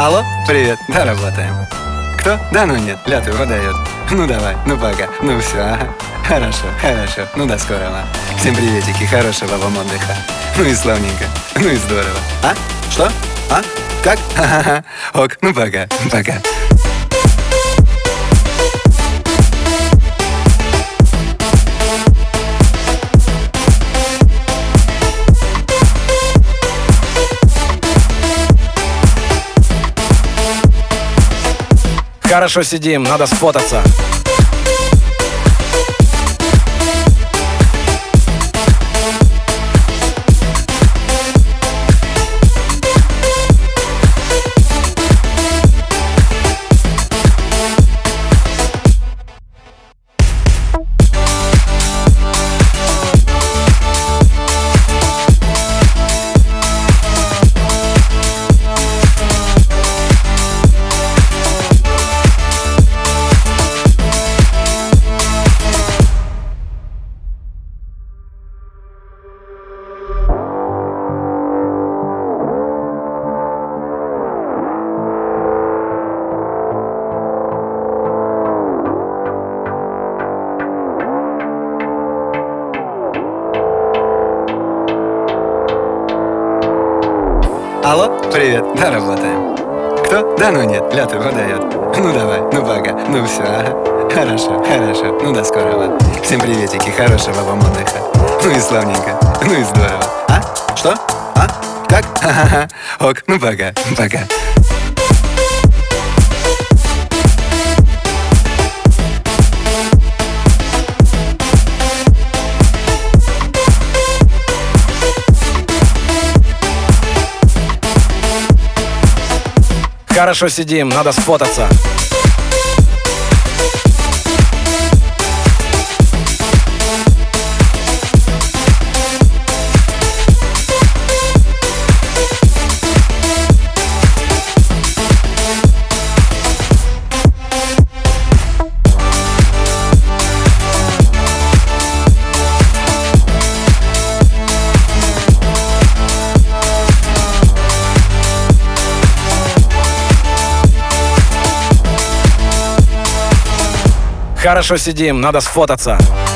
Алло, привет, да, работаем. Кто? Да ну нет, ляту выдает. Ну давай, ну пока, ну все, ага. Хорошо, ну до скорого. Всем приветики, хорошего вам отдыха. Ну и славненько, ну и здорово. А? Что? А? Как? Ха-ха-ха. Ок, ну пока. Хорошо сидим, надо сфотаться. Алло, привет, да, работаем. Кто? Да ну нет, ляту выдает. Ну давай, ну пока, ну все, ага. Хорошо, ну до скорого. Всем приветики, хорошего вам отдыха. Ну и славненько, ну и здорово. А? Что? А? Как? Ха-ха-ха. Ок, ну пока. Хорошо сидим, надо сфотаться. Хорошо сидим, надо сфотаться.